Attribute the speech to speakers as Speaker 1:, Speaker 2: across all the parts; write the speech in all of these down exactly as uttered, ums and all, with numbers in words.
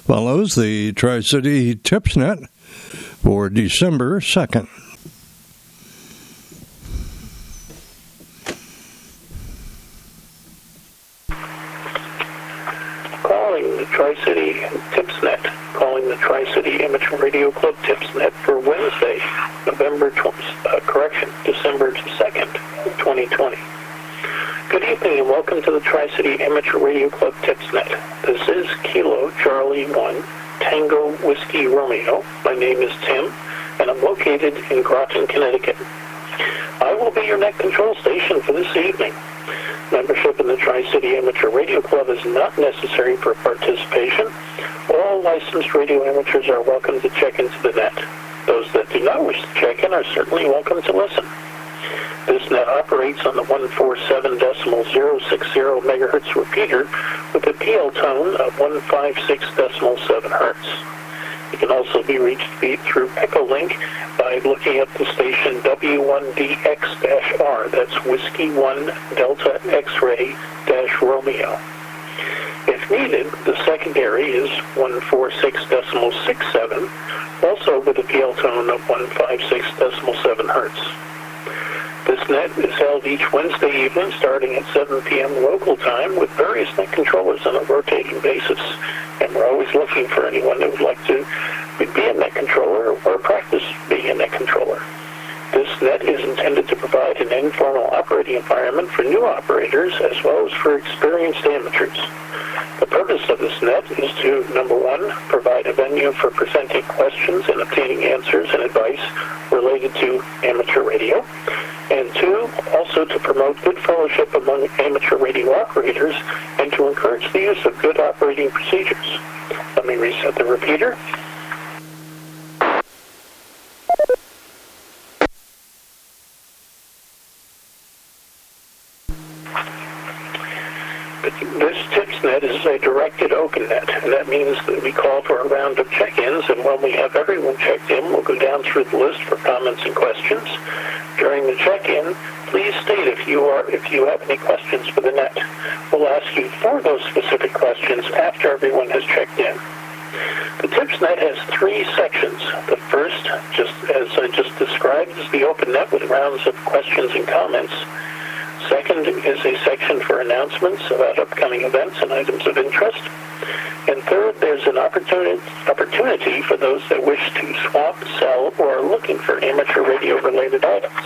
Speaker 1: Follows the Tri-City TipsNet for December second.
Speaker 2: Calling the Tri-City TipsNet, calling the Tri-City Amateur Radio Club TipsNet for Wednesday, November twentieth, uh, correction, December second, twenty twenty. Good evening and welcome to the Tri-City Amateur Radio Club TipsNet. This is Kilo Charlie one, Tango Whiskey Romeo. My name is Tim, and I'm located in Groton, Connecticut. I will be your net control station for this evening. Membership in the Tri-City Amateur Radio Club is not necessary for participation. All licensed radio amateurs are welcome to check into the net. Those that do not wish to check in are certainly welcome to listen. This net operates on the one forty-seven point zero six zero megahertz repeater with a P L tone of one fifty-six point seven hertz. It can also be reached through Echolink by looking at the station W one D X R, that's Whiskey one Delta X-Ray dash Romeo. If needed, the secondary is one forty-six point six seven, also with a P L tone of one fifty-six point seven hertz. This net is held each Wednesday evening starting at seven p.m. local time with various net controllers on a rotating basis. And we're always looking for anyone who would like to be a net controller or practice being a net controller. This net is intended to provide an informal operating environment for new operators as well as for experienced amateurs. The purpose of this net is to, number one, provide a venue for presenting questions and obtaining answers and advice related to amateur radio, and two, also to promote good fellowship among amateur radio operators and to encourage the use of good operating procedures. Let me reset the repeater. This TipsNet is a directed open net, and that means that we call for a round of check-ins, and when we have everyone checked in, we'll go down through the list for comments and questions. During the check-in, please state if you are if you have any questions for the net. We'll ask you for those specific questions after everyone has checked in. The TipsNet has three sections. The first, just as I just described, is the open net with rounds of questions and comments. Second is a section for announcements about upcoming events and items of interest. And third, there's an opportunity opportunity for those that wish to swap, sell, or are looking for amateur radio-related items.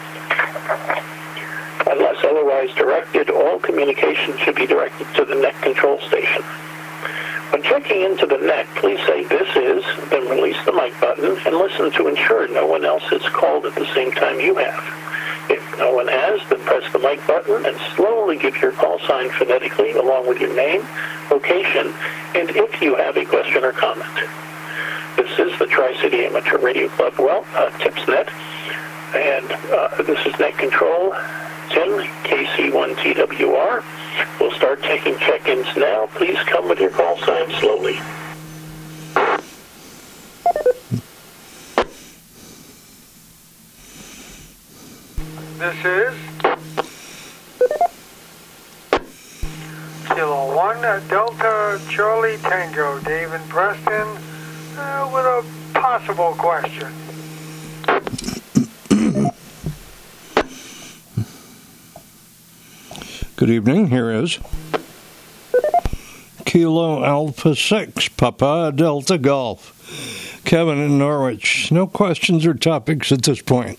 Speaker 2: Unless otherwise directed, all communication should be directed to the net control station. When checking into the net, please say "this is," then release the mic button and listen to ensure no one else is called at the same time you have. If no one has, then press the mic button and slowly give your call sign phonetically along with your name, location, and if you have a question or comment. This is the Tri-City Amateur Radio Club well, uh, TipsNet, and uh, this is Net Control, Tim, K C one T W R. We'll start taking check-ins now. Please come with your call sign slowly.
Speaker 3: This is Kilo one Delta Charlie Tango, Dave and Preston, uh, with a possible question.
Speaker 1: Good evening, here is Kilo Alpha six, Papa Delta Golf. Kevin in Norwich. No questions or topics at this point.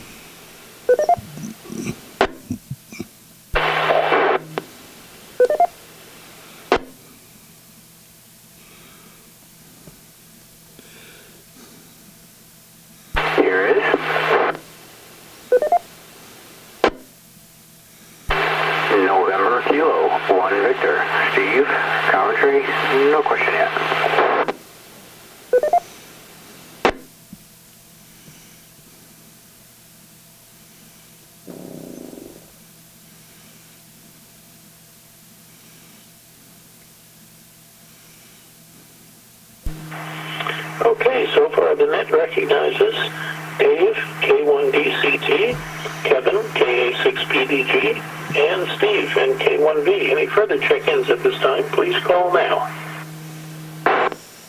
Speaker 2: Okay, so far the net recognizes Dave, K one D C T, Kevin, K A six P D G, and Steve, N K one V. Any further check-ins at this time, please call now.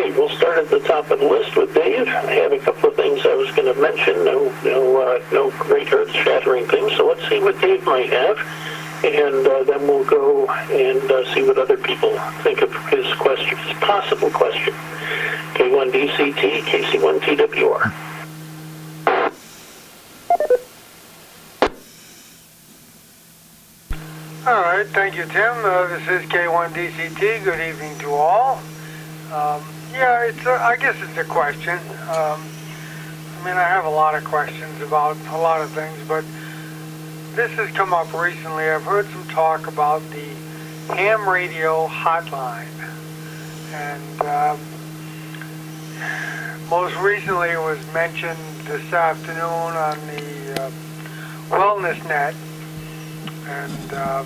Speaker 2: right, we'll start at the top of the list with Dave. I have a couple of things I was going to mention. No, no, uh, no great earth-shattering things. So let's see what Dave might have, and uh, then we'll go and uh, see what other people think of his question, his possible question. K one D C T, K C one T W R.
Speaker 3: All right, thank you, Tim. Uh, this is K one D C T. Good evening to all. Um, yeah, it's a, I guess it's a question. Um, I mean, I have a lot of questions about a lot of things, but this has come up recently. I've heard some talk about the ham radio hotline, and um, most recently it was mentioned this afternoon on the uh, Wellness Net. And, um,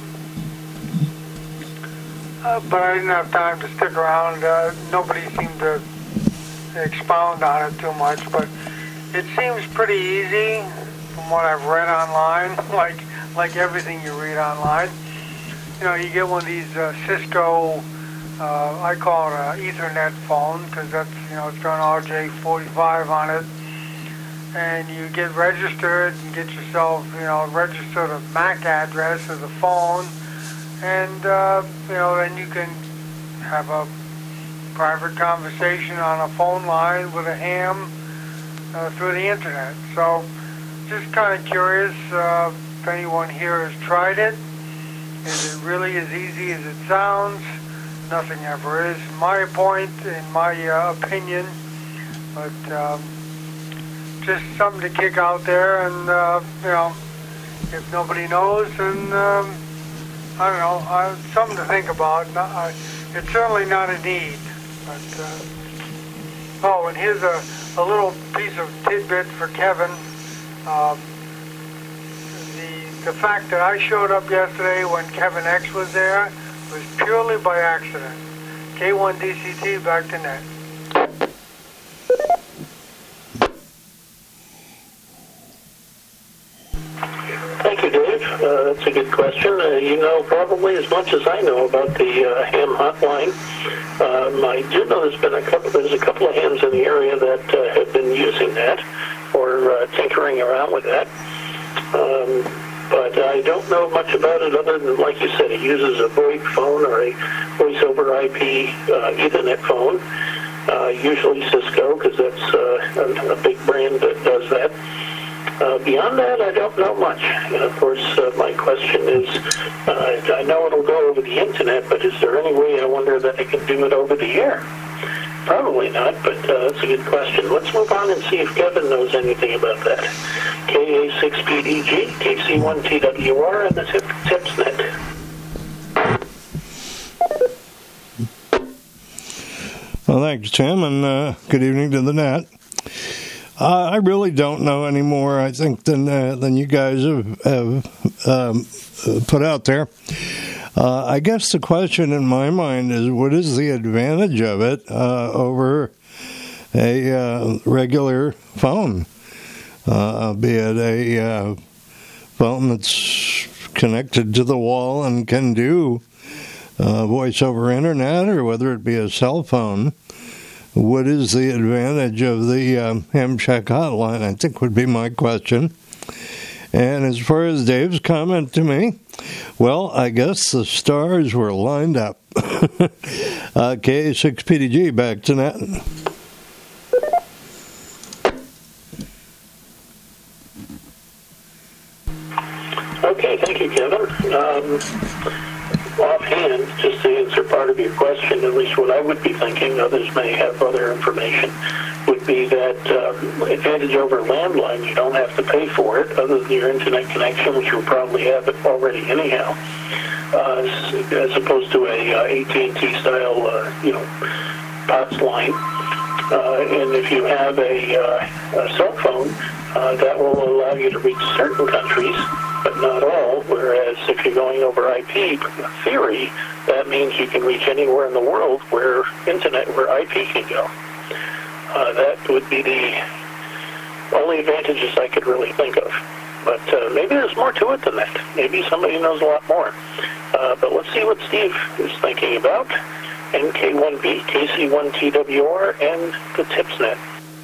Speaker 3: uh, but I didn't have time to stick around. Uh, nobody seemed to expound on it too much, but it seems pretty easy from what I've read online, like like everything you read online. You know, you get one of these uh, Cisco, uh, I call it an Ethernet phone, because that's, you know, it's got an R J forty-five on it. And you get registered and get yourself, you know, register the M A C address of the phone, and, uh, you know, then you can have a private conversation on a phone line with a ham uh, through the internet. So, just kind of curious uh, if anyone here has tried it. Is it really as easy as it sounds? Nothing ever is, in my point, in my uh, opinion, but, um, just something to kick out there, and uh, you know, if nobody knows, then um, I don't know, uh, something to think about. Not, uh, it's certainly not a need. But uh, oh, and here's a, a little piece of tidbit for Kevin. Um, the the fact that I showed up yesterday when Kevin X was there was purely by accident. K one D C T, back to net.
Speaker 2: Thank you, Dave. Uh, that's a good question. Uh, you know probably as much as I know about the uh, ham hotline. Um, I do know there's been a couple. There's a couple of hams in the area that uh, have been using that or uh, tinkering around with that. Um, but I don't know much about it other than, like you said, it uses a VoIP phone or a voice over I P uh, Ethernet phone. Uh, usually Cisco, because that's uh, a, a big brand that does that. Uh, beyond that, I don't know much. And of course, uh, my question is, uh, I know it'll go over the internet, but is there any way, I wonder, that I can do it over the air? Probably not, but uh, that's a good question. Let's move on and see if Kevin knows anything about that. K A six P D G, K C one T W R, and the tip, TipsNet.
Speaker 1: Well, thanks, Tim, and uh, good evening to the net. Uh, I really don't know any more, I think, than uh, than you guys have, have um, put out there. Uh, I guess the question in my mind is, what is the advantage of it uh, over a uh, regular phone, uh, be it a uh, phone that's connected to the wall and can do uh, voice over internet, or whether it be a cell phone? What is the advantage of the um, ham shack hotline, I think would be my question. And as far as Dave's comment to me, well, I guess the stars were lined up. uh, K A six P D G, back to net.
Speaker 2: Okay, thank you, Kevin. Um, offhand, just to answer part of your question, at least what I would be thinking, others may have other information, would be that um, advantage over landline, you don't have to pay for it other than your internet connection, which you'll probably have it already anyhow, uh, as opposed to a uh, A T and T style, uh, you know, POTS line. Uh, and if you have a, uh, a cell phone, uh, that will allow you to reach certain countries, but not all, whereas if you're going over I P, in theory, that means you can reach anywhere in the world where internet, where I P can go. Uh, that would be the only advantages I could really think of. But uh, maybe there's more to it than that. Maybe somebody knows a lot more. Uh, but let's see what Steve is thinking about. N K one B, K C one T W R, and the TipsNet.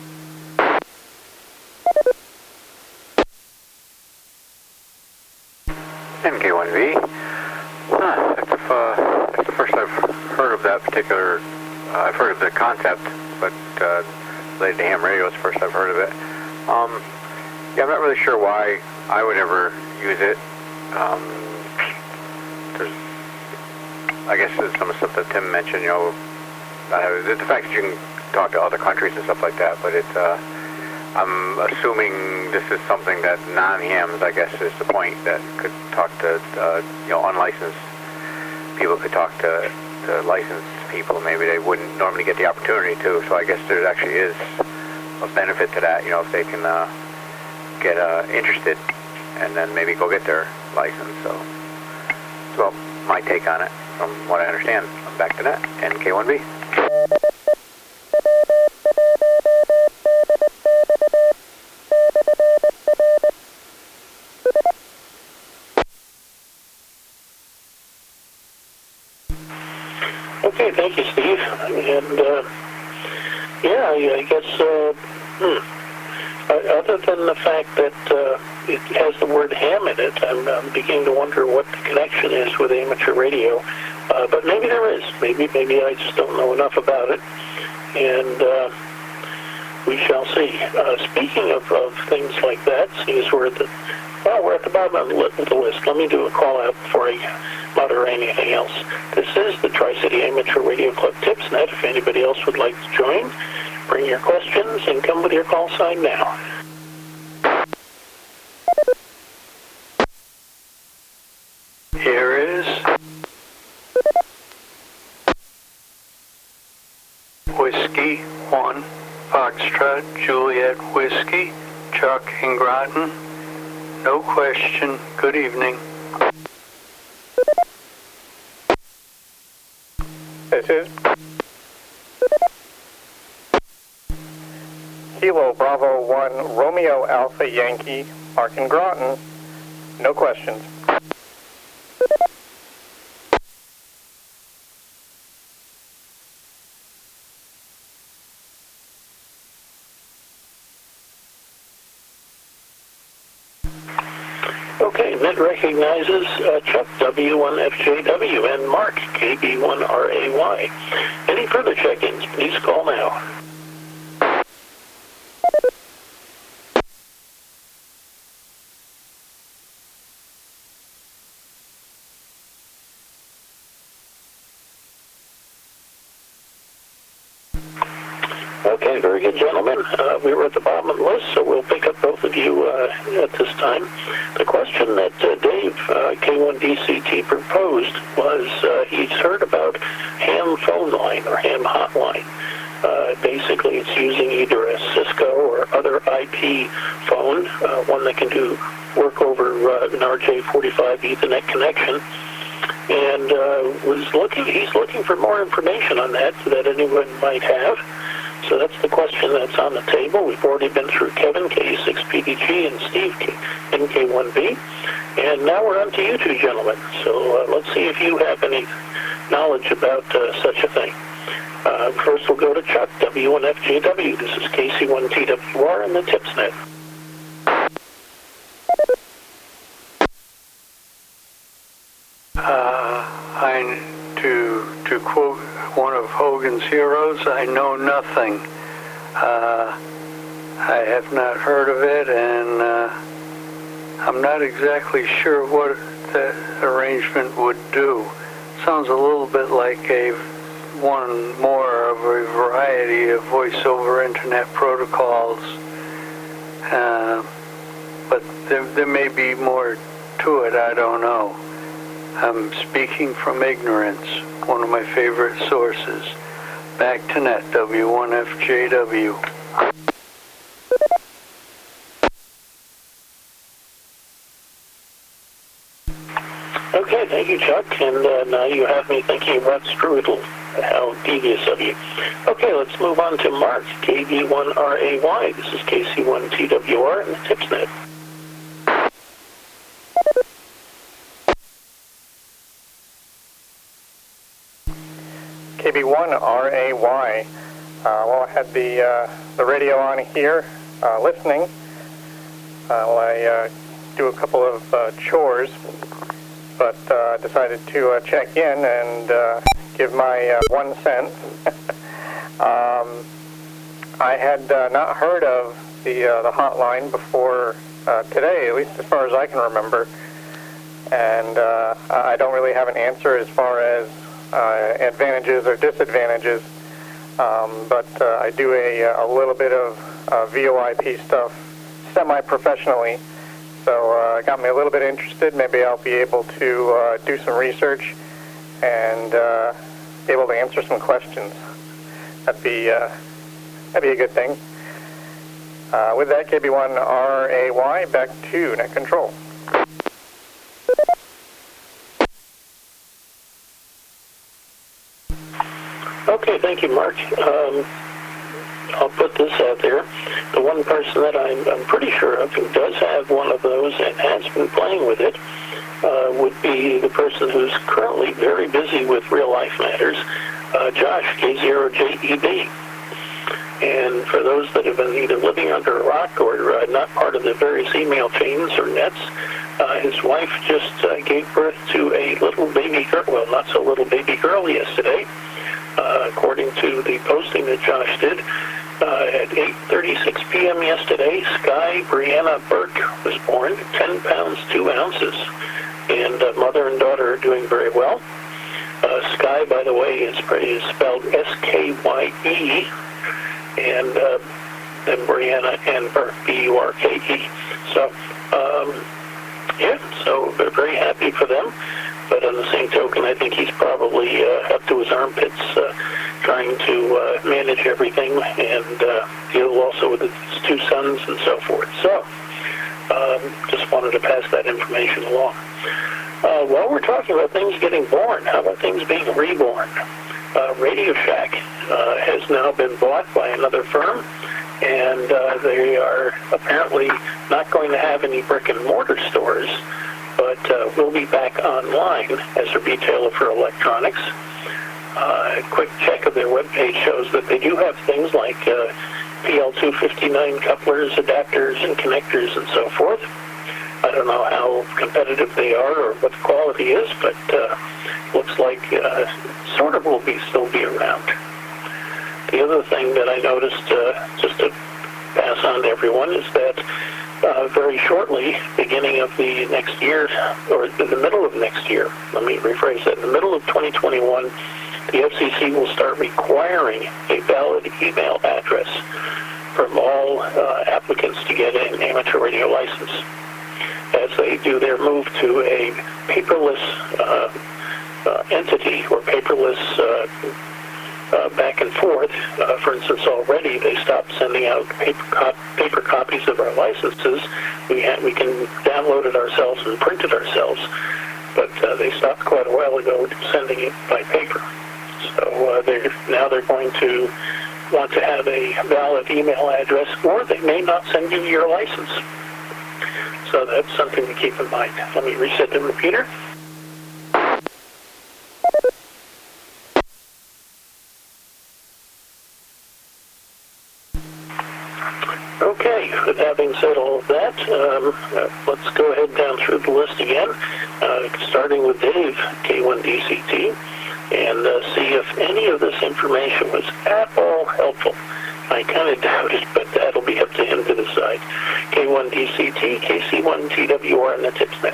Speaker 4: N K one B. Huh, that's, uh, that's the first I've heard of that particular, uh, I've heard of the concept, but uh, related to ham radio is the first I've heard of it. Um, yeah, I'm not really sure why I would ever use it. Um, there's, I guess there's some stuff that Tim mentioned, you know, uh, the fact that you can talk to other countries and stuff like that, but it's, uh, I'm assuming this is something that non-hams, I guess, is the point, that could talk to, uh, you know, unlicensed people could talk to, to licensed people. Maybe they wouldn't normally get the opportunity to, so I guess there actually is a benefit to that, you know, if they can uh, get uh, interested and then maybe go get their license. So, well, my take on it, from what I understand. I'm back to that, N K one B.
Speaker 2: Okay, thank you, Steve. And, uh, yeah, I, I guess, uh, hmm, uh, other than the fact that uh, it has the word ham in it, I'm, I'm beginning to wonder what the connection is with amateur radio. Uh, but maybe there is. Maybe maybe I just don't know enough about it. And uh, we shall see. Uh, speaking of, of things like that, seeing as we're at the, well, we're at the bottom of the list, let me do a call out before I moderate anything else. This is the Tri-City Amateur Radio Club TipsNet. If anybody else would like to join, bring your questions and come with your call sign now. Here is Whiskey one, Foxtrot, Juliet Whiskey, Chuck in Groton. No question. Good evening.
Speaker 5: This is Kilo Bravo one, Romeo Alpha Yankee, Mark in Groton. No questions.
Speaker 2: Okay, Net recognizes uh, Chuck W one F J W and Mark K B one R A Y. Any further check-ins, please call now. Okay, very good, gentlemen. Uh, we were at the bottom of the list, so we'll pick up both of you uh, at this time. The question that uh, Dave, uh, K one D C T, proposed was uh, he's heard about ham phone line or ham hotline. Uh, basically, it's using either a Cisco or other I P phone, uh, one that can do work over uh, an R J forty-five Ethernet connection. And uh, was looking, he's looking for more information on that that anyone might have. So that's the question that's on the table. We've already been through Kevin, K six P D G, and Steve, N K one B. And now we're on to you two gentlemen. So uh, let's see if you have any knowledge about uh, such a thing. Uh, first we'll go to Chuck, W one F J W. This is K C one T W R and the TipsNet. Uh, I, to, to quote one of Hogan's heroes, I know nothing. Uh, I have not heard of it, and uh, I'm not exactly sure what that arrangement would do. Sounds a little bit like a one more of a variety of voice-over internet protocols, uh, but there, there may be more to it, I don't know. I'm speaking from ignorance, one of my favorite sources. Back to net, W one F J W. Okay, thank you, Chuck. And uh, now you have me thinking about Strudel. How devious of you. Okay, let's move on to Mark, K B one R A Y. This is K C one T W R and the TipsNet.
Speaker 5: K B one R A Y. Uh, well, I had the uh, the radio on here, uh, listening uh, while I uh, do a couple of uh, chores, but uh, decided to uh, check in and uh, give my uh, one cent. um, I had uh, not heard of the uh, the hotline before uh, today, at least as far as I can remember, and uh, I don't really have an answer as far as uh, advantages or disadvantages. Um, but uh, I do a, a little bit of uh, V O I P stuff semi-professionally, so uh, it got me a little bit interested. Maybe I'll be able to uh, do some research and uh, be able to answer some questions. That'd be uh, that'd be a good thing. Uh, with that, K B one R A Y, back to Net Control.
Speaker 2: Okay, thank you, Mark. Um, I'll put this out there. The one person that I'm, I'm pretty sure of who does have one of those and has been playing with it uh, would be the person who's currently very busy with Real Life Matters, uh, Josh, K zero J E B. And for those that have been either living under a rock or uh, not part of the various email chains or nets, uh, his wife just uh, gave birth to a little baby girl, well, not so little baby girl yesterday. Uh, according to the posting that Josh did, uh, at eight thirty-six p.m. yesterday, Sky Brianna Burke was born, ten pounds, two ounces, and uh, mother and daughter are doing very well. Uh, Sky, by the way, is, is spelled S K Y E, and uh, then Brianna and Burke, B U R K E. So, um, yeah, so we're very happy for them. But on the same token, I think he's probably uh, up to his armpits uh, trying to uh, manage everything and uh, deal also with his two sons and so forth. So, um, just wanted to pass that information along. Uh, while we're talking about things getting born, how about things being reborn? Uh, Radio Shack uh, has now been bought by another firm, and uh, they are apparently not going to have any brick and mortar stores, but uh, we'll be back online as a retailer for electronics. Uh, a quick check of their webpage shows that they do have things like uh, P L two fifty-nine couplers, adapters, and connectors, and so forth. I don't know how competitive they are or what the quality is, but uh, looks like uh, sort of will be still be around. The other thing that I noticed, uh, just to pass on to everyone, is that Uh, very shortly, beginning of the next year, or in the middle of next year, let me rephrase that, in the middle of twenty twenty-one, the F C C will start requiring a valid email address from all uh, applicants to get an amateur radio license, as they do their move to a paperless uh, uh, entity, or paperless uh, Uh, back and forth. Uh, for instance, already they stopped sending out paper, cop- paper copies of our licenses. We ha- we can download it ourselves and print it ourselves, but uh, they stopped quite a while ago sending it by paper. So uh, they're, now they're going to want to have a valid email address, or they may not send you your license. So that's something to keep in mind. Let me reset the repeater. Okay, with having said all of that, um, uh, let's go ahead down through the list again, uh, starting with Dave, K one D C T, and uh, see if any of this information was at all helpful. I kind of doubt it, but that'll be up to him to decide. K one D C T, K C one T W R, and the TipsNet.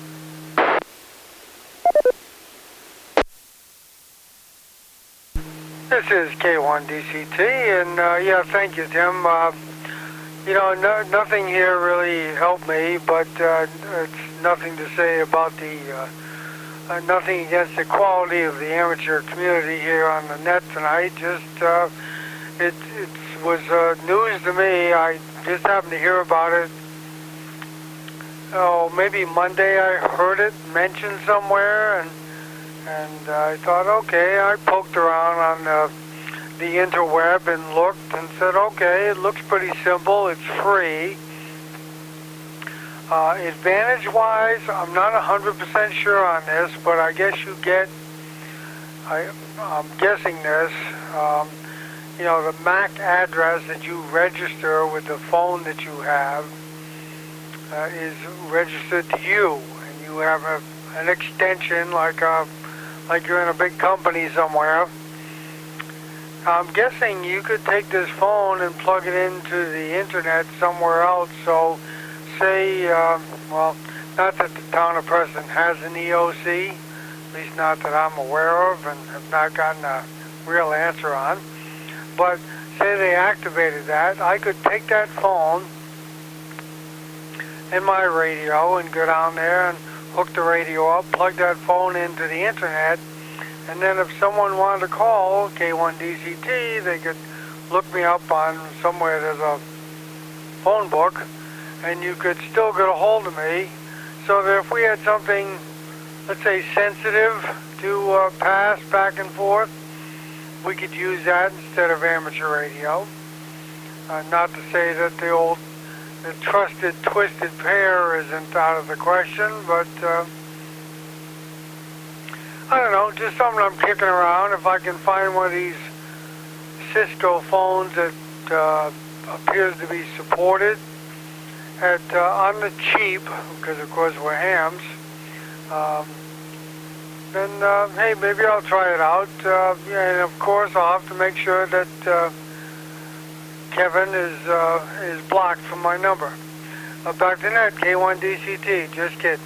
Speaker 3: This is K one D C T, and uh, yeah, thank you, Tim. Uh, you know, no, nothing here really helped me, but uh, it's nothing to say about the, uh, uh, nothing against the quality of the amateur community here on the net tonight. Just, uh, it, it was uh, news to me. I just happened to hear about it. Oh, maybe Monday I heard it mentioned somewhere, and And uh, I thought, okay, I poked around on uh, the interweb and looked and said, okay, it looks pretty simple. It's free. Uh, Advantage-wise, I'm not one hundred percent sure on this, but I guess you get I, I'm guessing this. Um, you know, the M A C address that you register with the phone that you have uh, is registered to you, and you have a, an extension like a, like you're in a big company somewhere. I'm guessing you could take this phone and plug it into the internet somewhere else. So, say, uh, well, not that the town of Preston has an E O C, at least not that I'm aware of and have not gotten a real answer on. But say they activated that, I could take that phone and my radio and go down there and hook the radio up, plug that phone into the internet, and then if someone wanted to call K one D C T, they could look me up on somewhere there's a phone book, and you could still get a hold of me, so that if we had something, let's say, sensitive to uh, pass back and forth, we could use that instead of amateur radio. Uh, not to say that the old, the trusted twisted pair isn't out of the question, but uh, I don't know, just something I'm kicking around. If I can find one of these Cisco phones that uh, appears to be supported at uh, on the cheap, because of course we're hams, um, then uh, hey, maybe I'll try it out. Uh, and of course I'll have to make sure that uh, Kevin is uh, is blocked from my number. Uh, back to net, K one D C T, just kidding.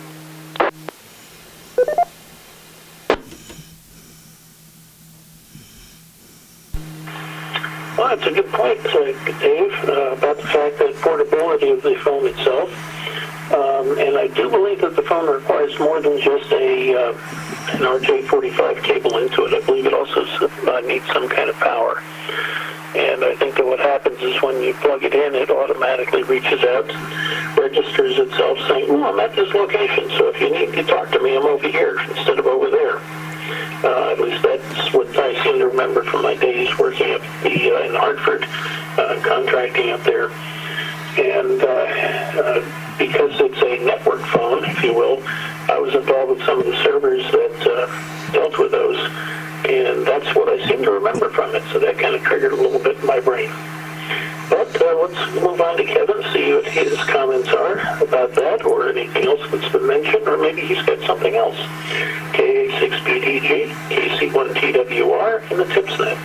Speaker 2: Well, that's a good point, uh, Dave, uh, about the fact that portability of the phone itself. Um, and I do believe that the phone requires more than just a uh, an R J forty-five cable into it. I believe it also uh, needs some kind of power. And I think that what happens is when you plug it in, it automatically reaches out, registers itself saying, oh, I'm at this location, so if you need to talk to me, I'm over here instead of over there. Uh, at least that's what I seem to remember from my days working up the, uh, in Hartford, uh, contracting up there. And uh, uh, because it's a network phone, if you will, I was involved with some of the servers that uh, dealt with those. And that's what I seem to remember from it. So that kind of triggered a little bit in my brain. But uh, let's move on to Kevin, see what his comments are about that, or anything else that's been mentioned, or maybe he's got something else. K A six B D G, K C one T W R, and the TipsNet.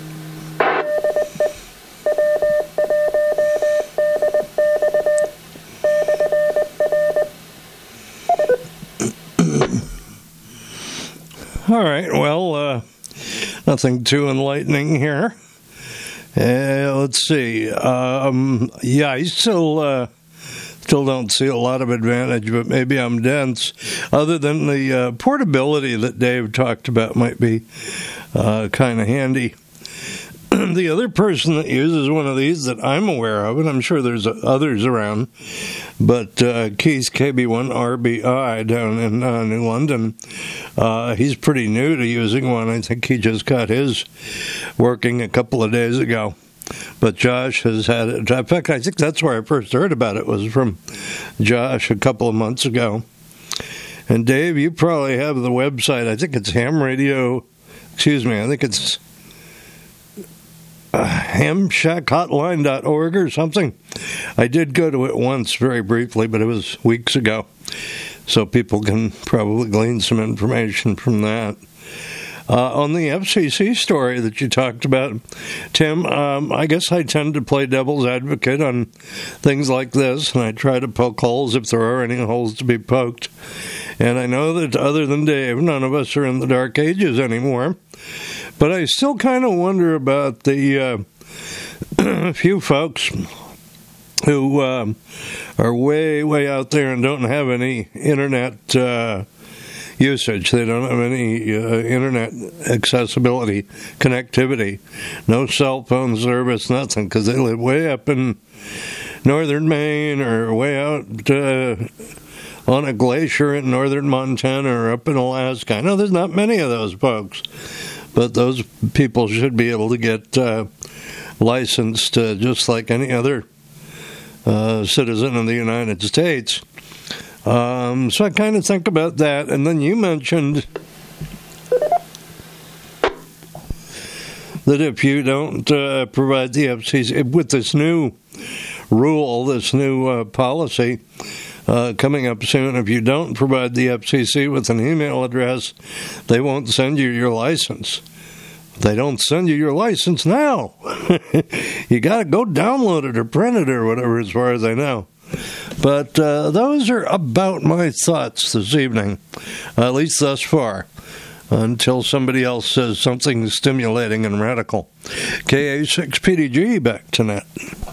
Speaker 1: All right, well, uh, nothing too enlightening here. Uh, let's see. Um, yeah, I still uh, still don't see a lot of advantage, but maybe I'm dense. Other than the uh, portability that Dave talked about might be uh, kind of handy. The other person that uses one of these that I'm aware of, and I'm sure there's others around, but uh, Keith K B one R B I down in uh, New London, uh, he's pretty new to using one. I think he just got his working a couple of days ago. But Josh has had it. In fact, I think that's where I first heard about it, was from Josh a couple of months ago. And Dave, you probably have the website. I think it's ham radio, excuse me, I think it's Uh, ham shack hotline dot org or something. I did go to it once very briefly, but it was weeks ago. So people can probably glean some information from that. Uh, on the F C C story that you talked about, Tim, um, I guess I tend to play devil's advocate on things like this, and I try to poke holes if there are any holes to be poked. And I know that other than Dave, none of us are in the dark ages anymore. But I still kind of wonder about the uh, few folks who um, are way, way out there and don't have any internet uh, usage. They don't have any uh, internet accessibility, connectivity, no cell phone service, nothing, because they live way up in northern Maine or way out uh, on a glacier in northern Montana or up in Alaska. I know there's not many of those folks. But those people should be able to get uh, licensed uh, just like any other uh, citizen of the United States. Um, so I kind of think about that. And then you mentioned that if you don't uh, provide the F C C with this new rule, this new uh, policy uh, coming up soon, if you don't provide the F C C with an email address, they won't send you your license. They don't send you your license now. You got to go download it or print it or whatever, as far as I know. But uh, those are about my thoughts this evening, at least thus far, until somebody else says something stimulating and radical. K A six P D G, back to Nat.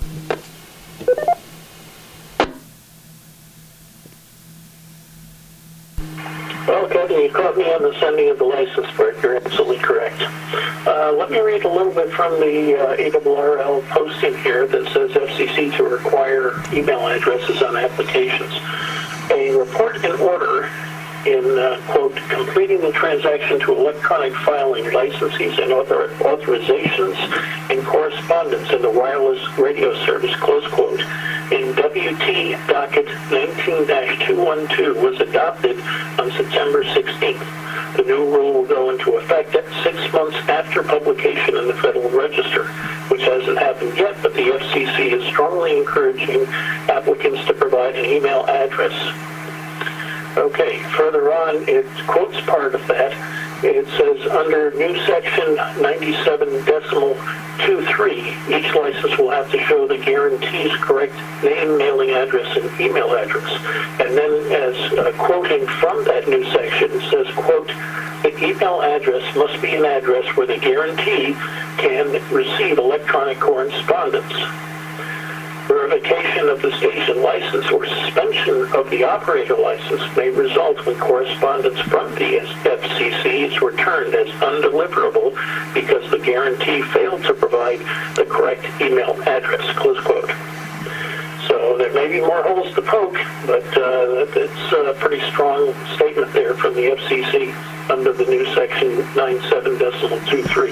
Speaker 2: Well, Kevin, you caught me on the sending of the license plate. You're absolutely correct. Uh, let me read a little bit from the uh, A R R L posting here that says F C C to require email addresses on applications. A report in order in, uh, quote, completing the transaction to electronic filing licenses and author- authorizations and correspondence in the wireless radio service, close quote, in W T docket nineteen dash two twelve was adopted on September sixteenth. The new rule will go into effect at six months after publication in the Federal Register, which hasn't happened yet, but the F C C is strongly encouraging applicants to provide an email address. Okay, further on, it quotes part of that. It says, under new section ninety-seven decimal twenty-three, each license will have to show the guarantee's correct name, mailing address, and email address. And then, as uh, quoting from that new section, it says, quote, the email address must be an address where the guarantee can receive electronic correspondence. Verification of the station license or suspension of the operator license may result when correspondence from the F C C is returned as undeliverable because the guarantee failed to provide the correct email address, close quote. So there may be more holes to poke, but uh, it's a pretty strong statement there from the F C C under the new section ninety-seven decimal twenty-three.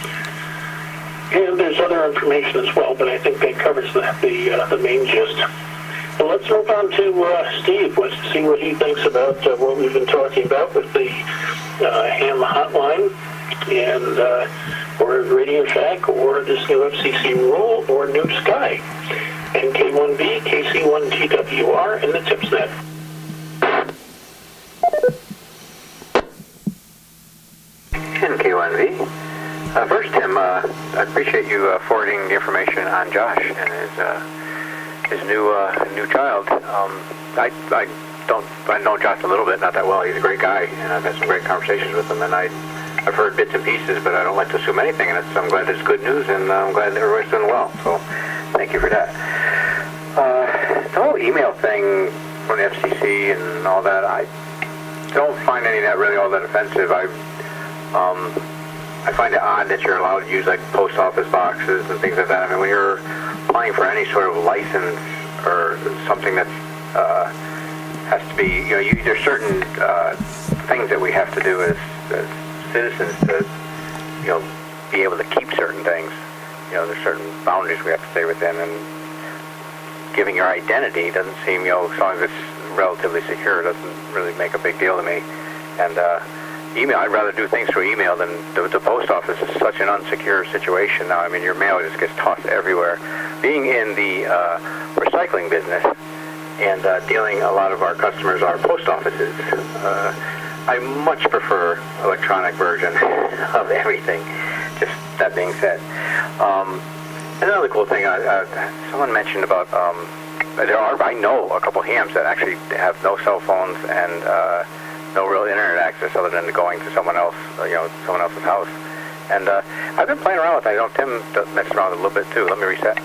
Speaker 2: And there's other information as well, but I think that covers the the, uh, the main gist. Well, let's move on to uh, Steve. Let's see what he thinks about uh, what we've been talking about with the uh, ham hotline and uh, or Radio Shack or this new F C C rule or New Sky and K one B, K C one T W R, and the TipsNet.
Speaker 4: And K one V. Uh, first, Tim, uh, I appreciate you uh, forwarding the information on Josh and his uh, his new uh, new child. Um, I I don't I know Josh a little bit, not that well. He's a great guy, and I've had some great conversations with him. And I I've heard bits and pieces, but I don't like to assume anything. And it's, I'm glad it's good news, and uh, I'm glad that everybody's doing well. So, thank you for that. Uh, the whole email thing from the F C C and all that, I don't find any of that really all that offensive. I um. I find it odd that you're allowed to use like post office boxes and things like that. I mean, when you're applying for any sort of license or something that uh, has to be, you know, you, there's certain uh, things that we have to do as, as citizens to, you know, be able to keep certain things. You know, there's certain boundaries we have to stay within, and giving your identity doesn't seem, you know, as long as it's relatively secure, doesn't really make a big deal to me. And uh, email, I'd rather do things through email than the, the post office is such an unsecure situation now. I mean, your mail just gets tossed everywhere. Being in the uh, recycling business and uh, dealing, a lot of our customers are post offices. Uh, I much prefer electronic version of everything. Just that being said. Um, another cool thing, uh, uh, someone mentioned about, um, there are, I know a couple hams that actually have no cell phones and uh, no real internet access other than going to someone else, uh, you know, someone else's house. And uh, I've been playing around with that. I know Tim messed around a little bit too. Let me reset.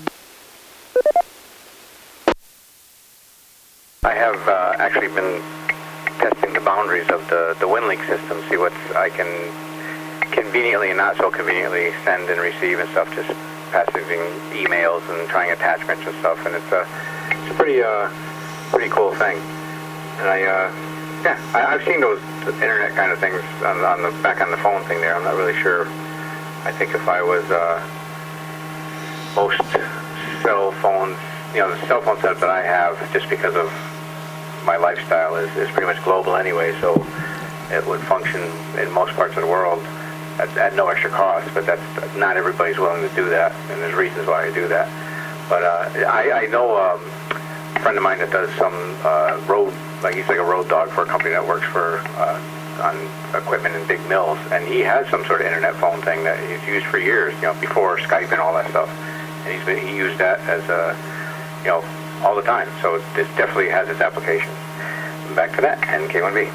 Speaker 4: I have uh, actually been testing the boundaries of the, the WinLink system, see what I can conveniently and not so conveniently send and receive and stuff, just passing emails and trying attachments and stuff. And it's a, it's a pretty, uh, pretty cool thing. And I, uh, Yeah, I, I've seen those internet kind of things on, on the back on the phone thing there. I'm not really sure. I think if I was uh, most cell phones, you know, the cell phone setup that I have, just because of my lifestyle, is, is pretty much global anyway, so it would function in most parts of the world. at, at no extra cost. But that's not everybody's willing to do that, and there's reasons why I do that. But uh, I, I know um, a friend of mine that does some uh, road, like he's like a road dog for a company that works for uh, on equipment in big mills, and he has some sort of internet phone thing that he's used for years, you know, before Skype and all that stuff. And he's been, he used that as a, you know, all the time. So it definitely has its application. Back to that, and K one B.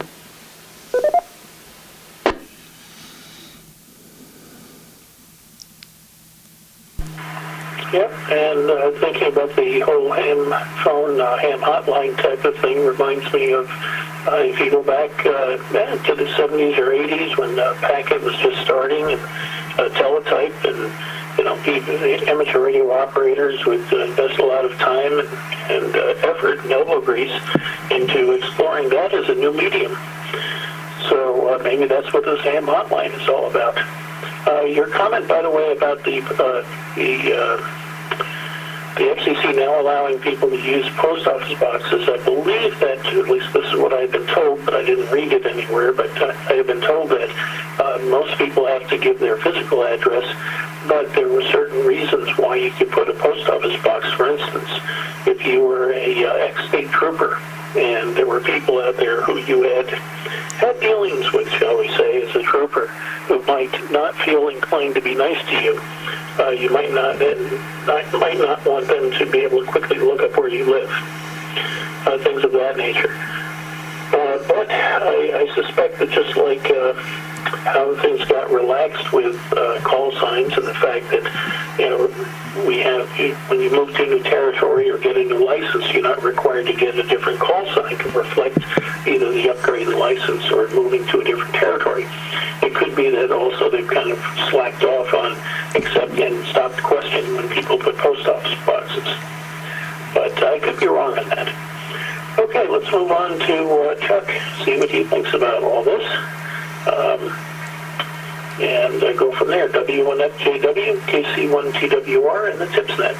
Speaker 2: Yep, and uh, thinking about the whole ham phone, uh, ham hotline type of thing reminds me of uh, if you go back uh, to the seventies or eighties when uh, Packet was just starting, and uh, teletype, and you know, people, amateur radio operators would uh, invest a lot of time and, and uh, effort and elbow grease into exploring that as a new medium. So uh, maybe that's what this ham hotline is all about. Uh, your comment, by the way, about the uh, the uh, the F C C now allowing people to use post office boxes, I believe that, at least this is what I've been told, but I didn't read it anywhere, but uh, I have been told that uh, most people have to give their physical address, but there were certain reasons why you could put a post office box. For instance, if you were a uh, ex-state trooper and there were people out there who you had had dealings with, shall we say, as a trooper, who might not feel inclined to be nice to you, uh, you might not, not might not want them to be able to quickly look up where you live, uh, things of that nature. Uh, but I, I suspect that just like uh, how things got relaxed with uh, call signs and the fact that, you know, we have, when you move to a new territory or get a new license, you're not required to get a different call sign to reflect either the upgraded license or moving to a different territory. It could be that also they've kind of slacked off on accepting and stopped questioning when people put post office boxes. But I could be wrong on that. Okay, let's move on to uh, Chuck, see what he thinks about all this. Um, and uh, go from there. W one F J W, K C one T W R, and the TipsNet.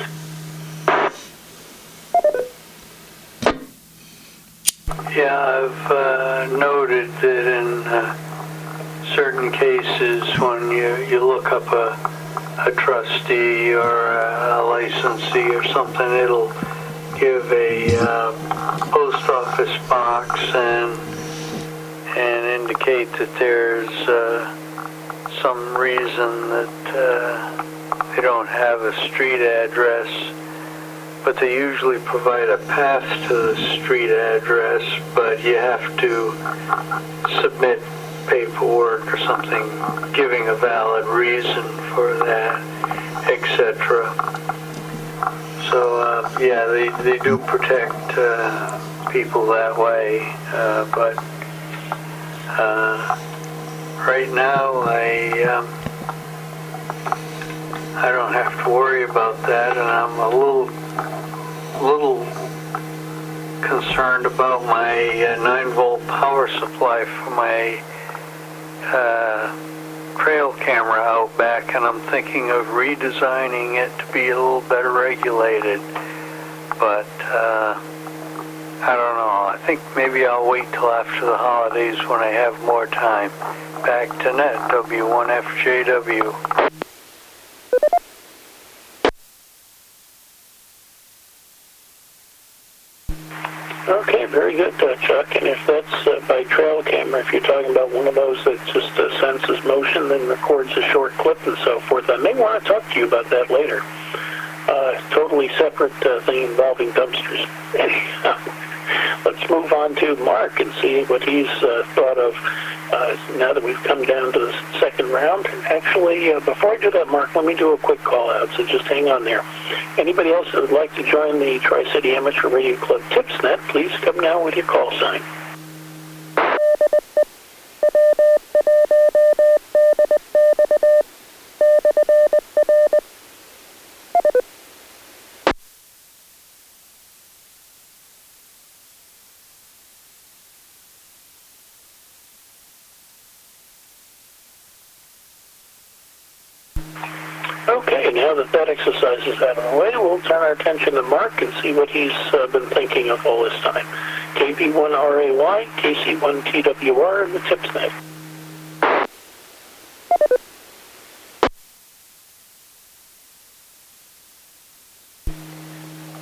Speaker 6: Yeah, I've uh, noted that in uh, certain cases when you, you look up a, a trustee or a, a licensee or something, it'll give a uh, post office box and and indicate that there's uh, some reason that uh, they don't have a street address, but they usually provide a path to the street address, but you have to submit paperwork or something giving a valid reason for that, et cetera. So, uh, yeah, they, they do protect uh, people that way, uh, but uh, right now I um, I don't have to worry about that, and I'm a little little concerned about my uh, nine volt power supply for my uh, trail camera out back, and I'm thinking of redesigning it to be a little better regulated, but uh, I don't know. I think maybe I'll wait till after the holidays when I have more time. Back to net, W one F J W.
Speaker 2: Okay, very good, uh, Chuck. And if that's uh, by trail camera, if you're talking about one of those that just uh, senses motion, then records a short clip and so forth, I may want to talk to you about that later. Uh, totally separate uh, thing involving dumpsters. Anyhow, let's move on to Mark and see what he's uh, thought of uh, now that we've come down to the second round. Actually, uh, before I do that, Mark, let me do a quick call out, so just hang on there. Anybody else that would like to join the Tri-City Amateur Radio Club TipsNet, please come now with your call sign. Okay, now that that exercise is out of the way, we'll turn our attention to Mark and see what he's uh, been thinking of all this time. K B one R A Y, K C one T W R, and the TipsNet.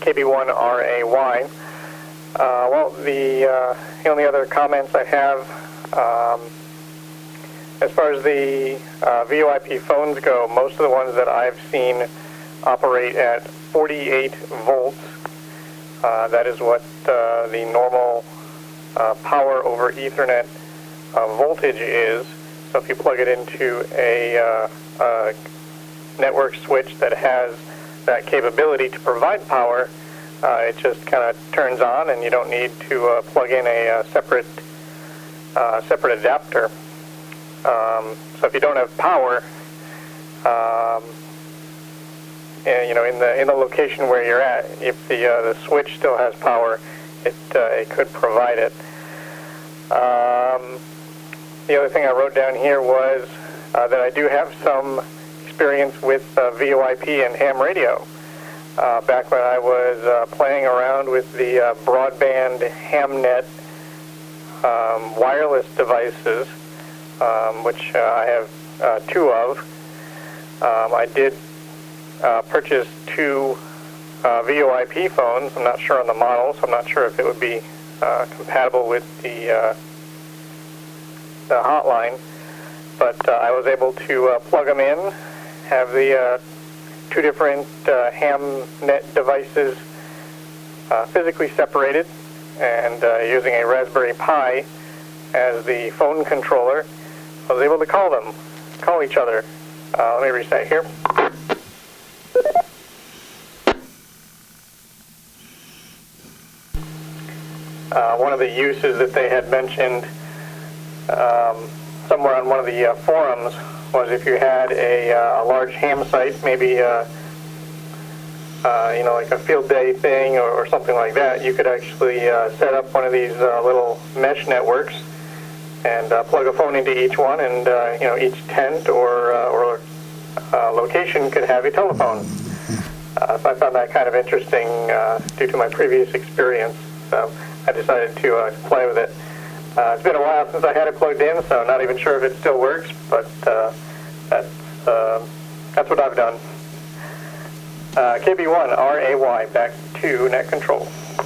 Speaker 5: K B one R A Y. Uh, well, the, uh, the only other comments I have, um, as far as the uh, V O I P phones go, most of the ones that I've seen operate at forty-eight volts. Uh, that is what uh, the normal uh, power over Ethernet uh, voltage is. So if you plug it into a, uh, a network switch that has that capability to provide power, uh, it just kind of turns on, and you don't need to uh, plug in a, a separate uh, separate adapter. Um, so if you don't have power, um, and, you know, in the in the location where you're at, if the uh, the switch still has power, it uh, it could provide it. Um, the other thing I wrote down here was uh, that I do have some experience with uh, V O I P and ham radio. Uh, back when I was uh, playing around with the uh, broadband HamNet um, wireless devices, um, which uh, I have uh, two of, um, I did uh, purchase two uh, V O I P phones. I'm not sure on the model, so I'm not sure if it would be uh, compatible with the, uh, the hotline. But uh, I was able to uh, plug them in, have the uh, two different uh, HamNet devices uh, physically separated, and uh, using a Raspberry Pi as the phone controller, I was able to call them, call each other. Uh, let me reset here. Uh, one of the uses that they had mentioned um, somewhere on one of the uh, forums was if you had a, uh, a large ham site, maybe uh, uh, you know, like a field day thing or, or something like that, you could actually uh, set up one of these uh, little mesh networks and uh, plug a phone into each one, and uh, you know, each tent or uh, or uh, location could have a telephone. Uh, so I found that kind of interesting uh, due to my previous experience. So I decided to uh, play with it. Uh, it's been a while since I had it plugged in, so I'm not even sure if it still works, but uh, that's, uh, that's what I've done. Uh, K B one R A Y, back to net control.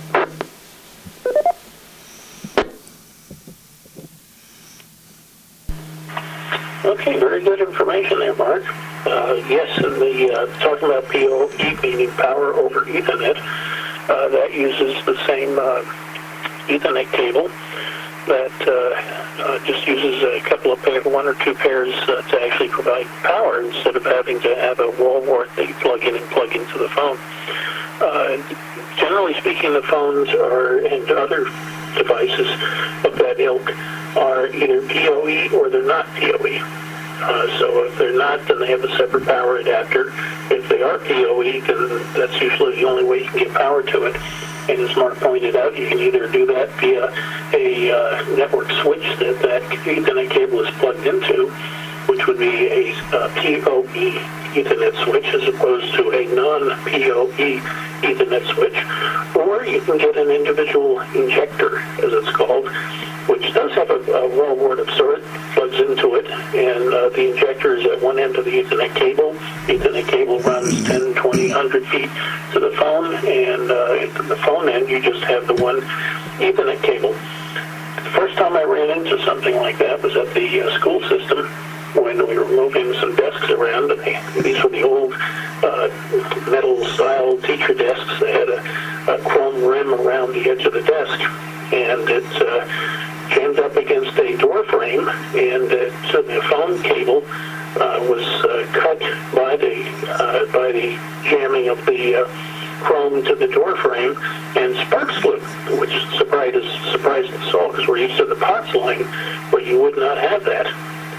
Speaker 2: Okay, very good information there, Mark. Uh, yes, and the uh, talking about P O E, meaning power over Ethernet, uh, that uses the same uh, Ethernet cable that uh, uh, just uses a couple of pairs, one or two pairs uh, to actually provide power instead of having to have a wall wart that you plug in and plug into the phone. Uh, generally speaking, the phones are, and other devices of that ilk are either P O E or they're not P O E. Uh, so if they're not, then they have a separate power adapter. If they are P O E, then that's usually the only way you can get power to it. And as Mark pointed out, you can either do that via a uh, network switch that that Ethernet cable is plugged into, which would be a uh, P O E Ethernet switch as opposed to a non-P O E Ethernet switch. Or you can get an individual injector, as it's called, which does have a, a wall wart of sort, plugs into it, and uh, the injector is at one end of the Ethernet cable. The Ethernet cable runs ten, twenty, one hundred feet to the phone, and uh, at the phone end you just have the one Ethernet cable. The first time I ran into something like that was at the uh, school system when we were moving some desks around. And they, these were the old uh, metal-style teacher desks. They had a, a chrome rim around the edge of the desk, and it uh, jammed up against a door frame, and it, so the phone cable uh, was uh, cut by the uh, by the jamming of the uh, chrome to the door frame, and sparks flew, which surprised us, surprised us all because we're used to the POTS line, where you would not have that.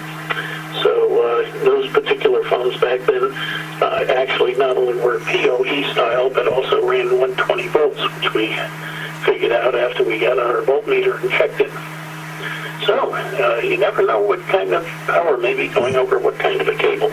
Speaker 2: So uh, those particular phones back then uh, actually not only were P O E style, but also ran one hundred twenty volts, which we figured out after we got our voltmeter and checked it. So uh, you never know what kind of power may be going over what kind of a cable.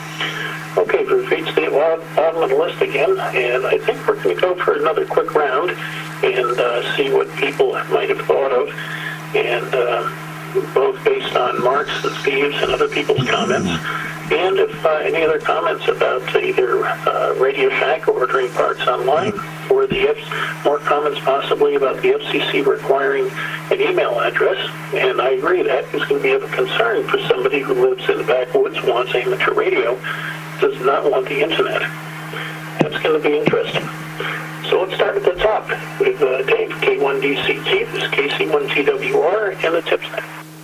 Speaker 2: Okay, we've reached the bottom of the list again, and I think we're going to go for another quick round and uh, see what people might have thought of, and uh, both based on Mark's and Steve's and other people's comments, and if uh, any other comments about either uh, Radio Shack or ordering parts online, for the F- more comments possibly about the F C C requiring an email address, and I agree that is going to be of a concern for somebody who lives in the backwoods, wants amateur radio, does not want the internet. That's going to be interesting. So let's start at the top with uh, Dave, K one D C T, this is K C one T W R, and the TipsNet.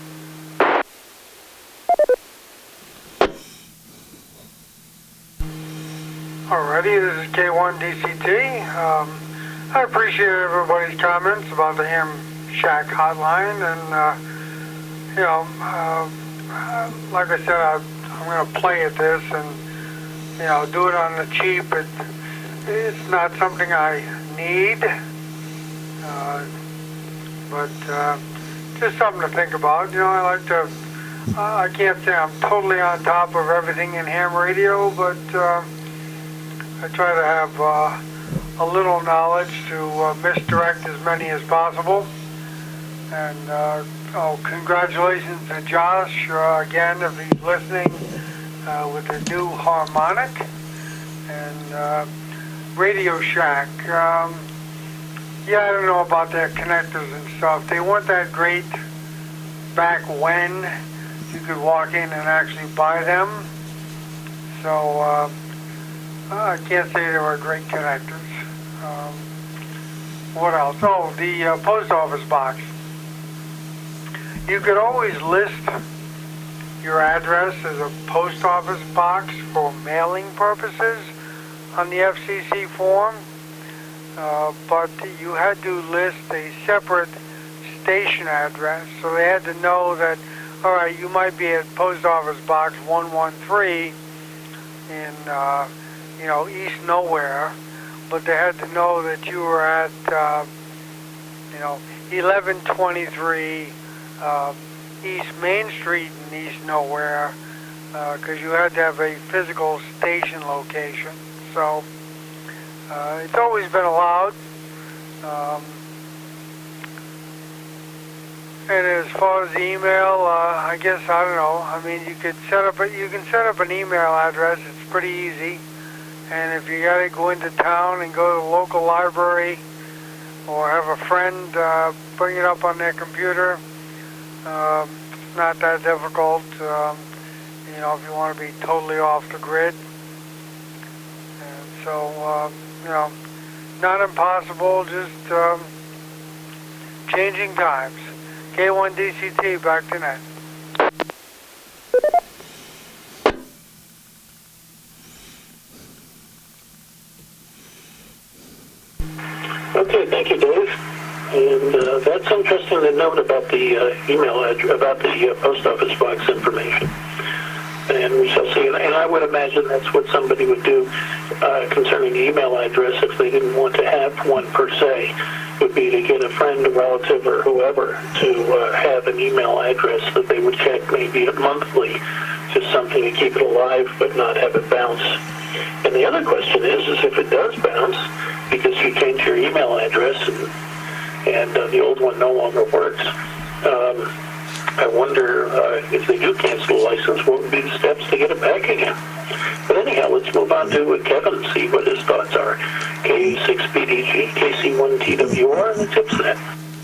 Speaker 3: Alrighty, this is K one D C T. Um, I appreciate everybody's comments about the Ham Shack hotline, and uh, you know, uh, uh, like I said, I, I'm going to play at this and you know do it on the cheap. It, it's not something I need, uh, but uh, just something to think about. You know, I like to. Uh, I can't say I'm totally on top of everything in ham radio, but. Uh, I try to have uh, a little knowledge to uh, misdirect as many as possible. And uh, oh, congratulations to Josh uh, again if he's listening uh, with the new harmonic and uh, Radio Shack. Um, yeah, I don't know about their connectors and stuff. They weren't that great back when you could walk in and actually buy them. So. Uh, I can't say they were great connectors. Um, what else? Oh, the uh, post office box. You could always list your address as a post office box for mailing purposes on the F C C form, uh, but you had to list a separate station address. So they had to know that, all right, you might be at post office box one one three in... Uh, you know, East Nowhere, but they had to know that you were at, uh, you know, eleven twenty-three uh, East Main Street in East Nowhere, because uh, you had to have a physical station location. So uh, it's always been allowed. Um, and as far as the email, uh, I guess I don't know. I mean, you could set up a, you can set up an email address. It's pretty easy. And if you got to go into town and go to the local library or have a friend uh, bring it up on their computer, um, it's not that difficult, um, you know, if you want to be totally off the grid. And so, um, you know, not impossible, just um, changing times. K one D C T, back to net.
Speaker 2: Okay, thank you, Dave. And uh, that's interesting to note about the uh, email address, about the uh, post office box information. And we shall see. And I would imagine that's what somebody would do uh, concerning the email address if they didn't want to have one per se, would be to get a friend, a relative, or whoever to uh, have an email address that they would check maybe monthly, just something to keep it alive but not have it bounce. And the other question is, is if it does bounce, because you change your email address and, and uh, the old one no longer works, um, I wonder uh, if they do cancel the license, what would be the steps to get it back again? But anyhow, let's move on to uh, Kevin and see what his thoughts are. K six B D G, K C one T W R, and the TipsNet.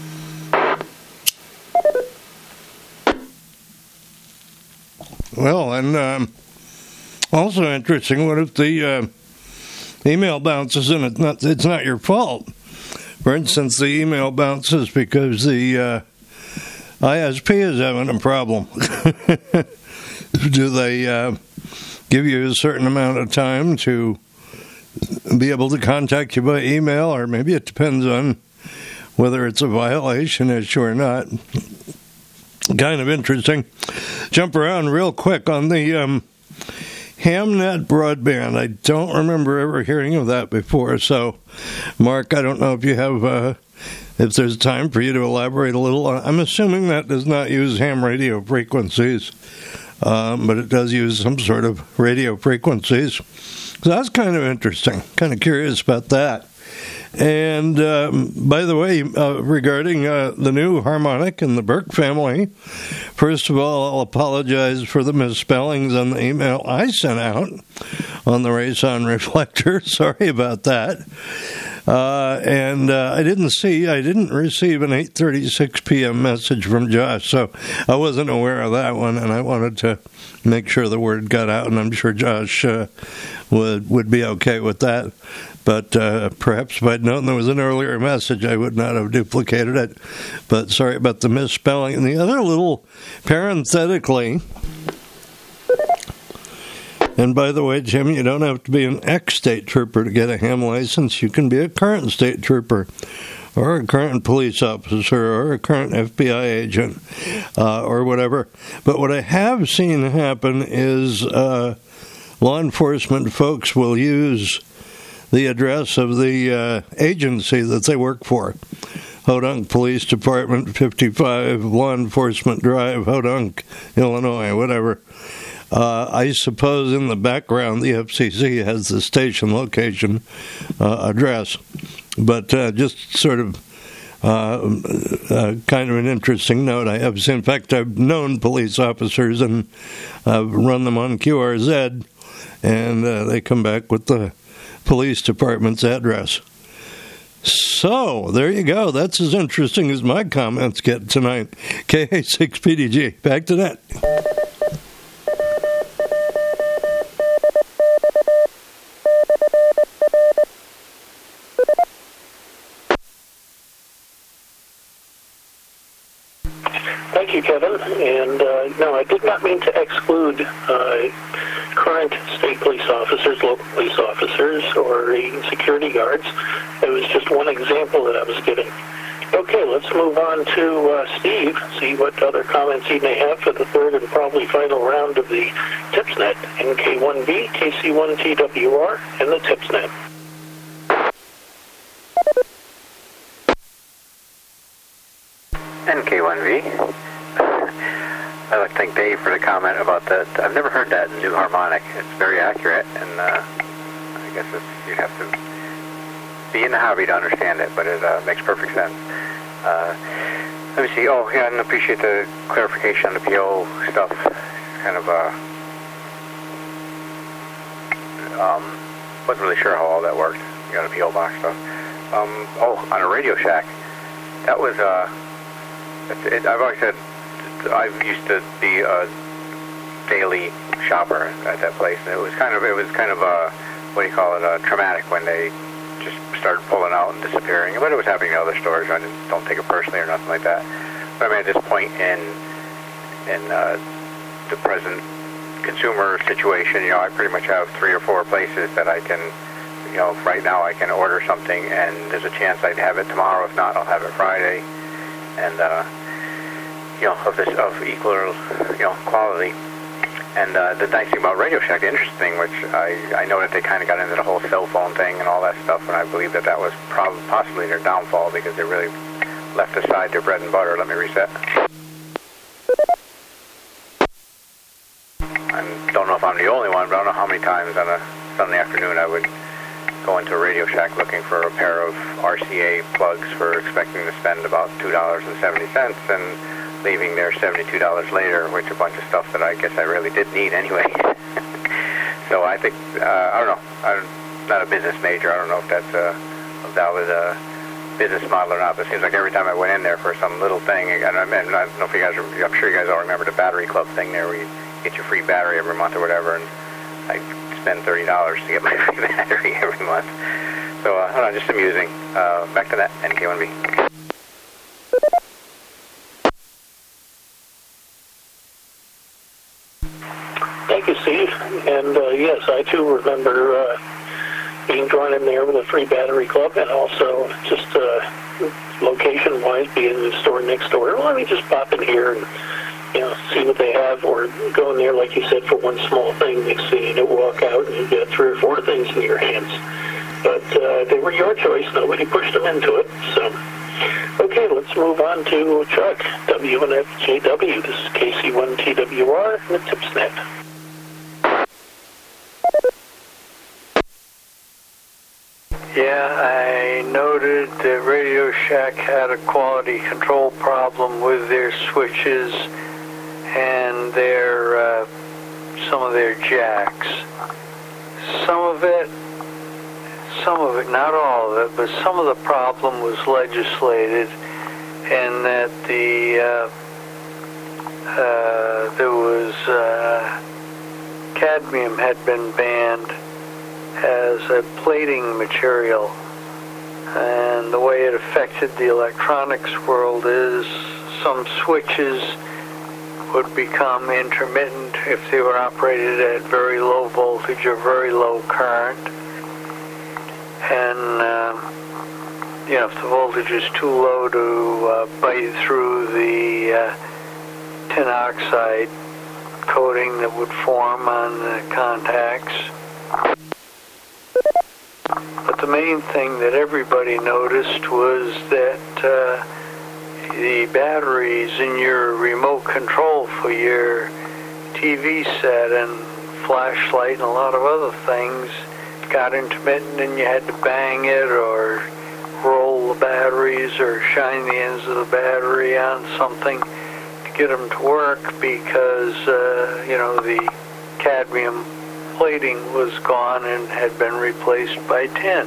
Speaker 1: Well, and um, also interesting, what if the uh, email bounces and it's not, it's not your fault? For instance, the email bounces because the uh, I S P is having a problem. Do they uh, give you a certain amount of time to be able to contact you by email, or maybe it depends on whether it's a violation issue or not? Kind of interesting. Jump around real quick on the um, Hamnet broadband. I don't remember ever hearing of that before. So, Mark, I don't know if you have, uh, if there's time for you to elaborate a little. I'm assuming that does not use ham radio frequencies, um, but it does use some sort of radio frequencies. So that's kind of interesting. Kind of curious about that. And um, by the way, uh, regarding uh, the new harmonic and the Burke family, first of all, I'll apologize for the misspellings on the email I sent out on the Rayson reflector. Sorry about that. Uh, and uh, I didn't see, I didn't receive an eight thirty-six p.m. message from Josh, so I wasn't aware of that one, and I wanted to make sure the word got out, and I'm sure Josh uh, would would be okay with that. But uh, perhaps if I'd known there was an earlier message, I would not have duplicated it. But sorry about the misspelling. And the other little parenthetically, and by the way, Jim, you don't have to be an ex-state trooper to get a ham license. You can be a current state trooper or a current police officer or a current F B I agent uh, or whatever. But what I have seen happen is uh, law enforcement folks will use the address of the uh, agency that they work for. Hodunk Police Department, fifty-five Law Enforcement Drive, Hodunk, Illinois, whatever. Uh, I suppose in the background the F C C has the station location uh, address. But uh, just sort of uh, uh, kind of an interesting note. I have, in fact, I've known police officers and I've run them on Q R Z, and uh, they come back with the police department's address. So, there you go. That's as interesting as my comments get tonight. K A six P D G. Back to that.
Speaker 2: Thank you, Kevin. And uh, no, I did not mean to exclude uh, current state police officers, local police officers, or even security guards. It was just one example that I was giving. Okay, let's move on to uh, Steve, see what other comments he may have for the third and probably final round of the TipsNet, N K one V, K C one T W R, and the TipsNet.
Speaker 4: N K one V. I'd like to thank Dave for the comment about that. I've never heard that new harmonic. It's very accurate, and uh, I guess it's, you have to be in the hobby to understand it, but it uh, makes perfect sense. Uh, let me see. Oh, yeah, and appreciate the clarification on the P O stuff. It's kind of, uh, um, wasn't really sure how all that worked. You got a P O box stuff. Um, oh, on a Radio Shack. That was, uh, it, it, I've always said, I used to be a daily shopper at that place, and it was kind of, it was kind of a, what do you call it, uh, traumatic when they just started pulling out and disappearing. But it was happening to other stores. I didn't, don't take it personally or nothing like that. But I mean, at this point in in uh, the present consumer situation, you know, I pretty much have three or four places that I can, you know, right now I can order something, and there's a chance I'd have it tomorrow. If not, I'll have it Friday. And uh, you know, of this of equal, you know, quality. And uh, the nice thing about Radio Shack, the interesting thing, which I, I know that they kind of got into the whole cell phone thing and all that stuff, and I believe that that was prob- possibly their downfall because they really left aside their bread and butter. Let me reset. I don't know if I'm the only one, but I don't know how many times on a Sunday afternoon I would go into a Radio Shack looking for a pair of R C A plugs for expecting to spend about two dollars and seventy cents, and leaving there seventy-two dollars later, which is a bunch of stuff that I guess I really did need anyway. So I think, uh, I don't know, I'm not a business major. I don't know if that's a, a valid uh, business model or not, but it seems like every time I went in there for some little thing, and I, mean, I don't know if you guys, are, I'm sure you guys all remember the battery club thing there where you get your free battery every month or whatever, and I spend thirty dollars to get my free battery every month. So, uh, I don't know, just amusing. Uh, back to that, N K one V.
Speaker 2: Thank you, Steve. And uh, yes, I too remember uh, being drawn in there with a free battery club, and also just uh, location-wise being in the store next door. Well, let me just pop in here and, you know, see what they have, or go in there, like you said, for one small thing. Next thing you know, walk out and you get three or four things in your hands. But uh, they were your choice. Nobody pushed them into it. So, okay, let's move on to Chuck, W N F J W. This is K C one T W R and the TipsNet.
Speaker 6: Yeah, I noted that Radio Shack had a quality control problem with their switches and their uh, some of their jacks. Some of it some of it, not all of it, but some of the problem was legislated, and that the uh, uh, there was uh, cadmium had been banned as a plating material, and the way it affected the electronics world is some switches would become intermittent if they were operated at very low voltage or very low current. And, uh, you know, if the voltage is too low to uh, bite through the uh, tin oxide coating that would form on the contacts. But the main thing that everybody noticed was that uh, the batteries in your remote control for your T V set and flashlight and a lot of other things got intermittent, and you had to bang it or roll the batteries or shine the ends of the battery on something to get them to work, because uh, you know, the cadmium plating was gone and had been replaced by tin.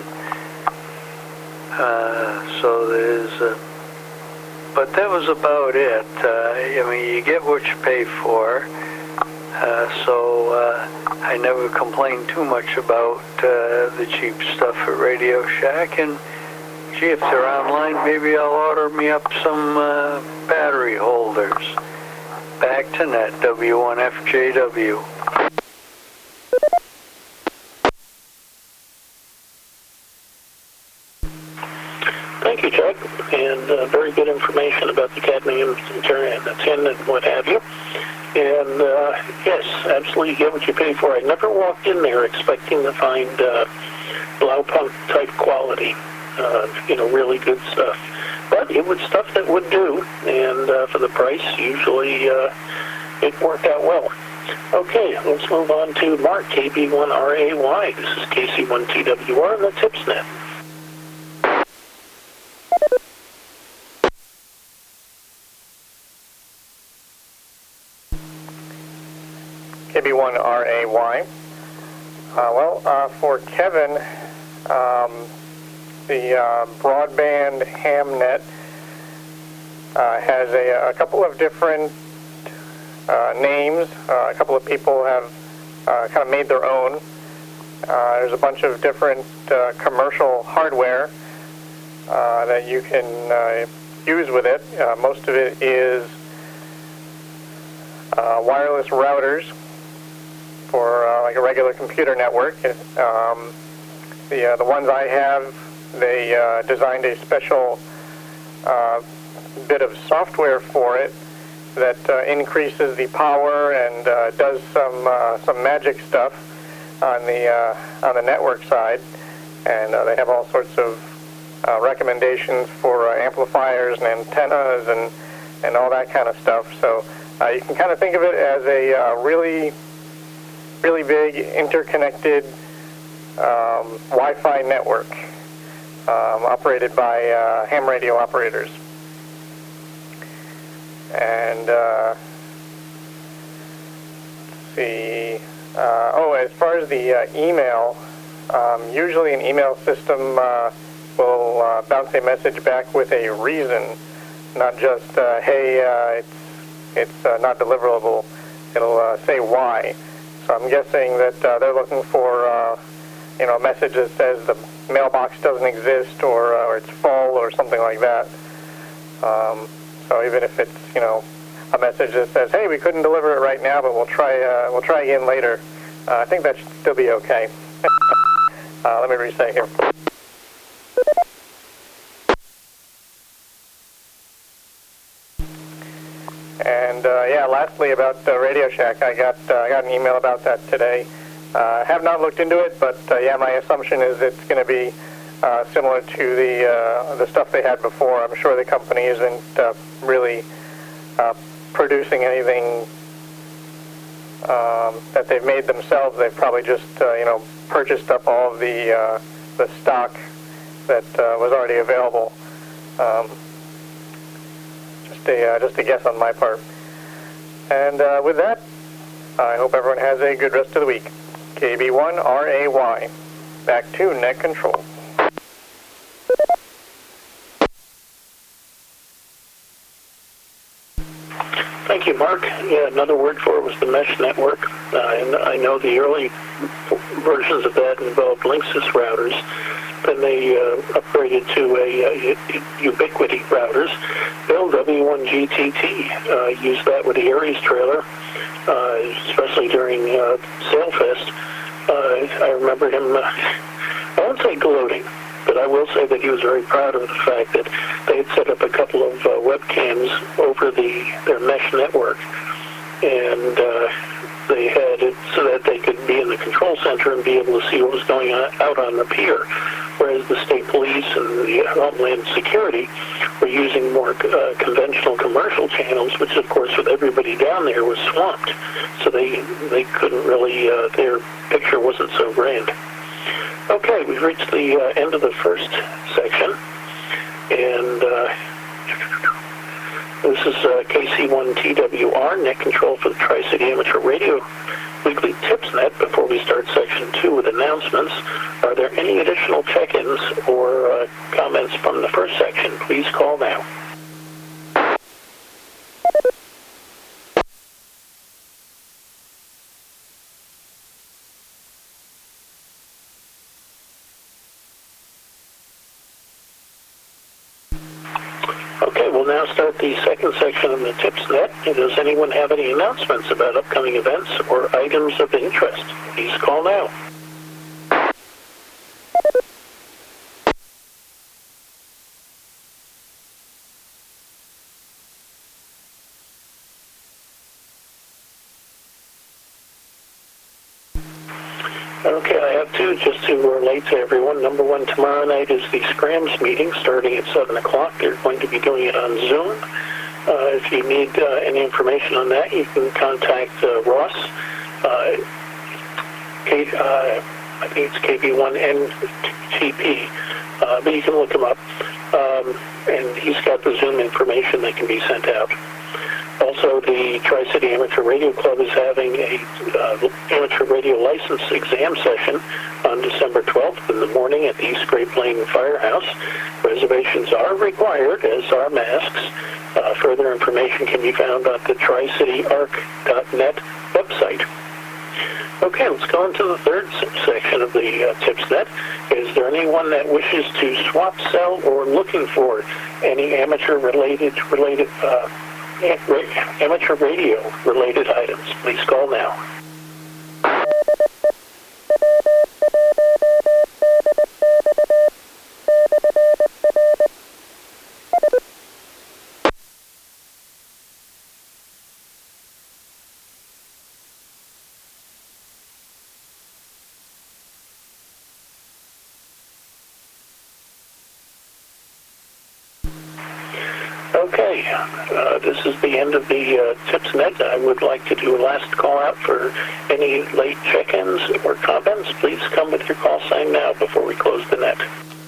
Speaker 6: Uh, so there's a But that was about it. Uh, I mean, you get what you pay for. Uh, so uh, I never complained too much about uh, the cheap stuff at Radio Shack. And gee, if they're online, maybe I'll order me up some uh, battery holders. Back to net, W one F J W.
Speaker 2: Thank you, Chuck, and uh, very good information about the cadmium tin and what have you. And uh, yes, absolutely, you get what you pay for. I never walked in there expecting to find uh, Blaupunk type quality, uh, you know, really good stuff. But it was stuff that would do, and uh, for the price, usually uh, it worked out well. Okay, let's move on to Mark, K B one R A Y. This is K C one T W R and the TipsNet.
Speaker 5: K B one R A Y. Uh, well, uh, for Kevin, um, the uh, broadband HamNet uh, has a, a couple of different uh, names. Uh, a couple of people have uh, kind of made their own. Uh, there's a bunch of different uh, commercial hardware uh, that you can uh, use with it. Uh, most of it is uh, wireless routers for uh, like a regular computer network. Um, the uh, the ones I have, they uh, designed a special uh, bit of software for it that uh, increases the power and uh, does some uh, some magic stuff on the uh, on the network side. And uh, they have all sorts of uh, recommendations for uh, amplifiers and antennas and and all that kind of stuff. So uh, you can kind of think of it as a uh, really really big interconnected um, Wi-Fi network um, operated by uh, ham radio operators. And uh, let's see. Uh, oh, as far as the uh, email, um, usually an email system uh, will uh, bounce a message back with a reason, not just uh, hey, uh, it's it's uh, not deliverable. It'll uh, say why. So I'm guessing that uh, they're looking for, uh, you know, a message that says the mailbox doesn't exist, or, uh, or it's full, or something like that. Um, so even if it's, you know, a message that says, "Hey, we couldn't deliver it right now, but we'll try, uh, we'll try again later," uh, I think that should still be okay. uh, let me reset here. And uh, yeah, lastly about uh, Radio Shack, I got uh, I got an email about that today. I uh, have not looked into it, but uh, yeah, my assumption is it's going to be uh, similar to the uh, the stuff they had before. I'm sure the company isn't uh, really uh, producing anything um, that they've made themselves. They've probably just uh, you know purchased up all of the uh, the stock that uh, was already available. Um, Just a, uh, just a guess on my part. And uh, with that, I hope everyone has a good rest of the week. K B one R A Y. back to Net Control.
Speaker 2: Thank you, Mark. Yeah, another word for it was the mesh network. Uh, and I know the early versions of that involved Linksys routers. Then they uh, upgraded to a uh, Ubiquiti routers. Bill, W one G T T, uh, used that with the Aries trailer, uh, especially during uh, SailFest. Uh, I remember him, uh, I won't say gloating, but I will say that he was very proud of the fact that they had set up a couple of uh, webcams over the their mesh network, and uh, they had it so that they could be in the control center and be able to see what was going on out on the pier, whereas the state police and the Homeland Security were using more uh, conventional commercial channels, which of course with everybody down there was swamped, so they they couldn't really, uh, their picture wasn't so grand. Okay, we've reached the uh, end of the first section, and uh, this is uh, K C one T W R, Net Control for the Tri-City Amateur Radio Weekly Tips Net. Before we start section two with announcements, are there any additional check-ins or uh, comments from the first section? Please call now. Okay, we'll now start the second section of the Tips Net. Does anyone have any announcements about upcoming events or items of interest? Please call now. Okay, I have two just to relate to everyone. Number one, tomorrow night is the Scrams meeting starting at seven o'clock. They're going to be doing it on Zoom. Uh, if you need uh, any information on that, you can contact uh, Ross. Uh, K, uh, I think it's K B one N T P, uh, but you can look him up. Um, and he's got the Zoom information that can be sent out. Also, the Tri-City Amateur Radio Club is having a uh, amateur radio license exam session on December twelfth in the morning at the East Great Plain Firehouse. Reservations are required, as are masks. Uh, further information can be found on the tri city arc dot net website. Okay, let's go into the third section of the uh, Tips Net. Is there anyone that wishes to swap, sell, or looking for any amateur-related related, uh, amateur radio-related items? Please call now. Okay, uh, this is the end of the uh, Tips Net. I would like to do a last call out for any late check-ins or comments. Please come with your call sign now before we close the net.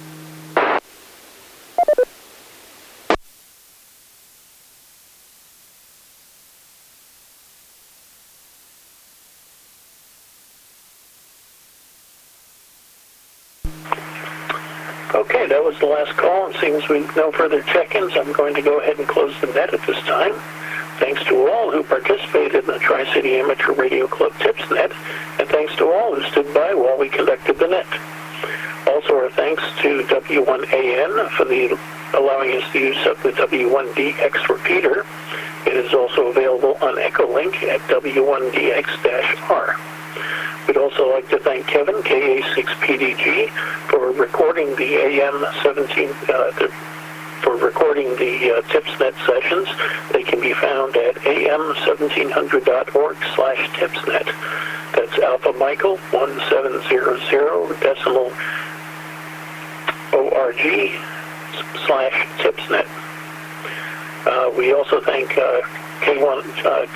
Speaker 2: Okay, that was the last call. It seems we have no further check-ins. I'm going to go ahead and close the net at this time. Thanks to all who participated in the Tri-City Amateur Radio Club Tips Net, and thanks to all who stood by while we conducted the net. Also, our thanks to W one A N for the allowing us the use of the W one D X repeater. It is also available on Echolink at W one D X R. We'd also like to thank Kevin, K A six P D G, for recording the A M seventeen, uh, the, for recording the uh, TipsNet sessions. They can be found at A M seventeen hundred dot org slash tipsnet. That's Alpha Michael one seven zero zero decimal O R G slash tipsnet. Uh, we also thank uh, K one. Uh,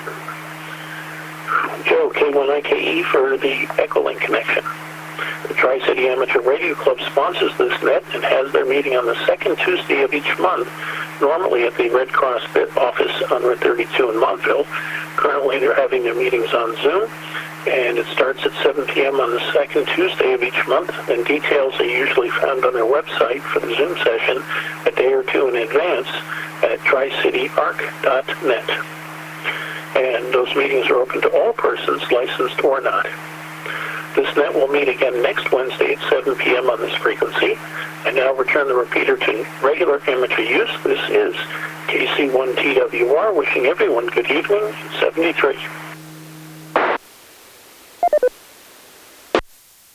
Speaker 2: Joe, K one I K E, for the Echolink connection. The Tri-City Amateur Radio Club sponsors this net and has their meeting on the second Tuesday of each month, normally at the Red Cross office on Route thirty-two in Montville. Currently, they're having their meetings on Zoom, and it starts at seven p.m. on the second Tuesday of each month, and details are usually found on their website for the Zoom session a day or two in advance at tri city arc dot net. And those meetings are open to all persons, licensed or not. This net will meet again next Wednesday at seven p.m. on this frequency. I now return the repeater to regular amateur use. This is K C one T W R, wishing everyone good evening, seventy-three.